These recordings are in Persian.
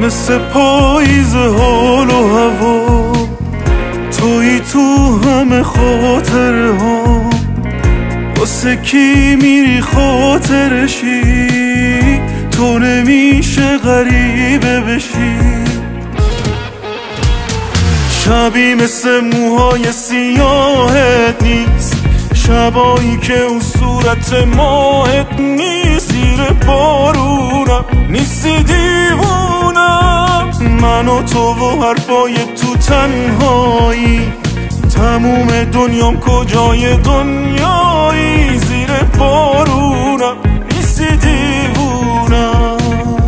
مثل پاییز حال و هوا، تویی تو همه خاطره ها. واسه کی میری خاطرشی، تو نمیشه غریبه بشی. شبی مثل موهای سیاهت نیست، شبایی که اون صورت ماهت نیست. زیر بارونم نیستی دیوونم، من و تو و حرفای تو تنهایی. تموم دنیام کجای دنیایی، زیر بارونم نیستی دیوونم.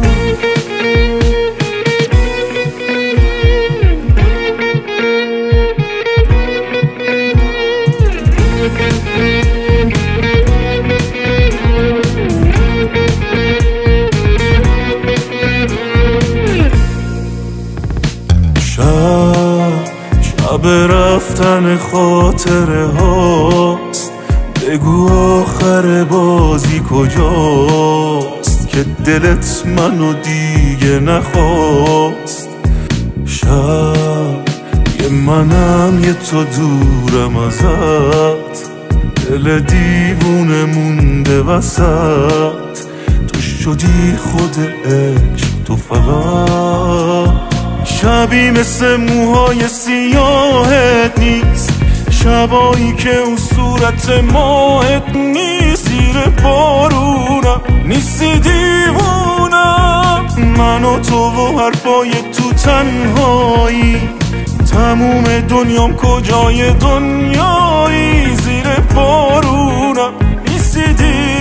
شب رفتن خاطره هاست، بگو آخر بازی کجاست که دلت منو دیگه نخواست. شب یه منم یه تو دورم ازت، دل دیوونه مونده وسط. تو شدی خود عشق تو فقط. شبی مثل موهای سیاهت نیست، شبایی که اون صورت ماهت نیست. زیر بارونم نیستی دیوونم، من و تو و حرفای تو تنهایی. تموم دنیام کجای دنیایی، زیر بارونم نیستی دیوونم.